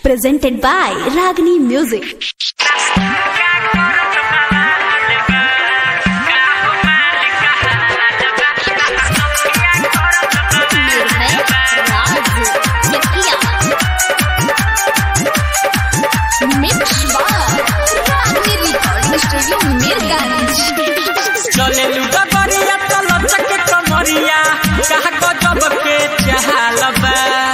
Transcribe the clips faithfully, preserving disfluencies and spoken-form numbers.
Presented by Ragini Music. चले लुगा बरिया चलो चके कमरिया कहा गजब के चहालबा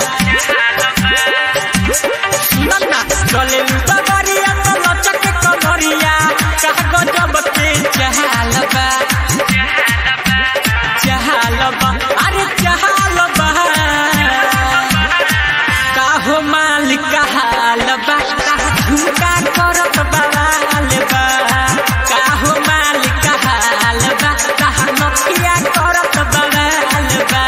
सुनना चले लुगा बरिया चलो चके कमरिया कहा गजब के चहालबा चहालबा अरे चहालबा काहो मालिक हालबा झुमका करत बवालबा काहो मालिक हालबा कहा नकिया करत बवालबा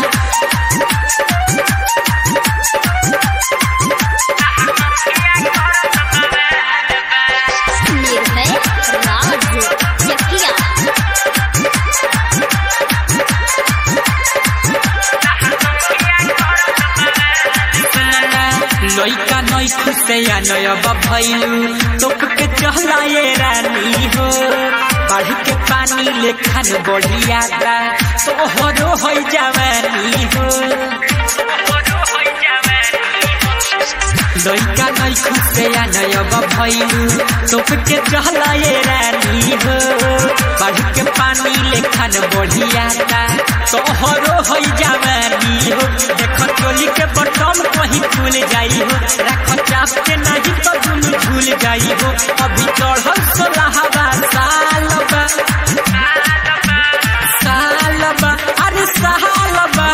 लइका नई खुशिया नयब भैलू तोप के चहलाए रानी हो बाढ़ के पानी लेखन बढ़िया ता तोहरो हो जवानी हो लइका नई खुशिया नयब भैलू तोप के चहलाए रानी हो बाढ़ के पानी लेखन बढ़िया ता तोहरो हो जवानी हो देख टोली के बटम कहीं खुल जाई हो रख चाप के नहीं तो दुनु झूल जाई हो अभी चढ़ल सोलहवा सालबा सालबा अरे सालबा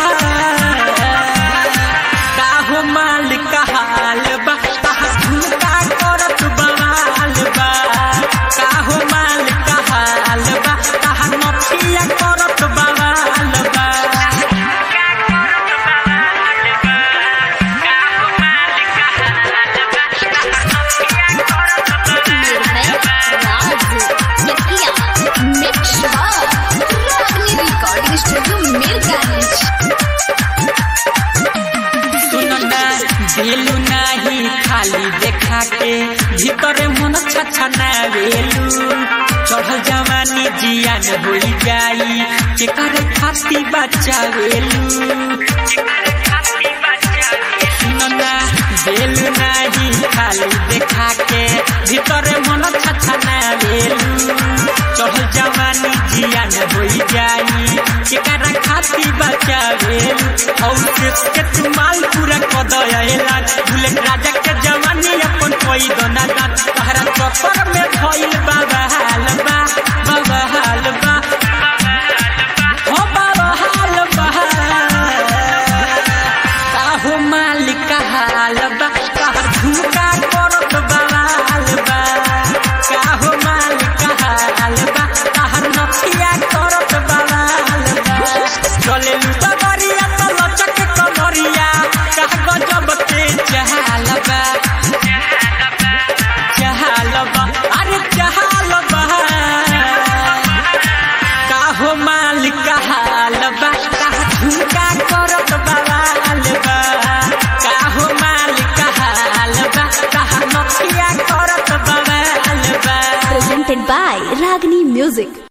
काहो मालिक हालबा कहा झुमका करत बवालबा काहो मालिक हालबा कहा नथिया करत बवालबा बेलू नाही खाली देखा के भीतर मन छछना बेलू चढ़ल जवानी जियान हो जाई केकर खाती बच्चा बेलू सुनना बेलू नाही खाली देखा के भीतर मन छछना बेलू चढ़ल जवानी जियान हो जाई केकर खाती बच्चा बेलू और के तुमाल पूरा कदयला बुलेट राजा के जवानी अपन कोई दोना दात तहरा चक्कर में भइल बाबा हालबा बाबा हालबा हो बाबा हालबा काहो मालिक हालबा कहर झुमका करत बवालबा काहो मालिक हालबा कहर नथिया करत बवालबा चले लुटा बरिया चलो चके कमरिया कहा गजब के चहालबा चहालबा अरे चहालबा काहो मालिक हालबा कहा झुमका करत बवालबा काहो मालिक हालबा कहा नथिया करत बवालबा Presented by Ragini Music.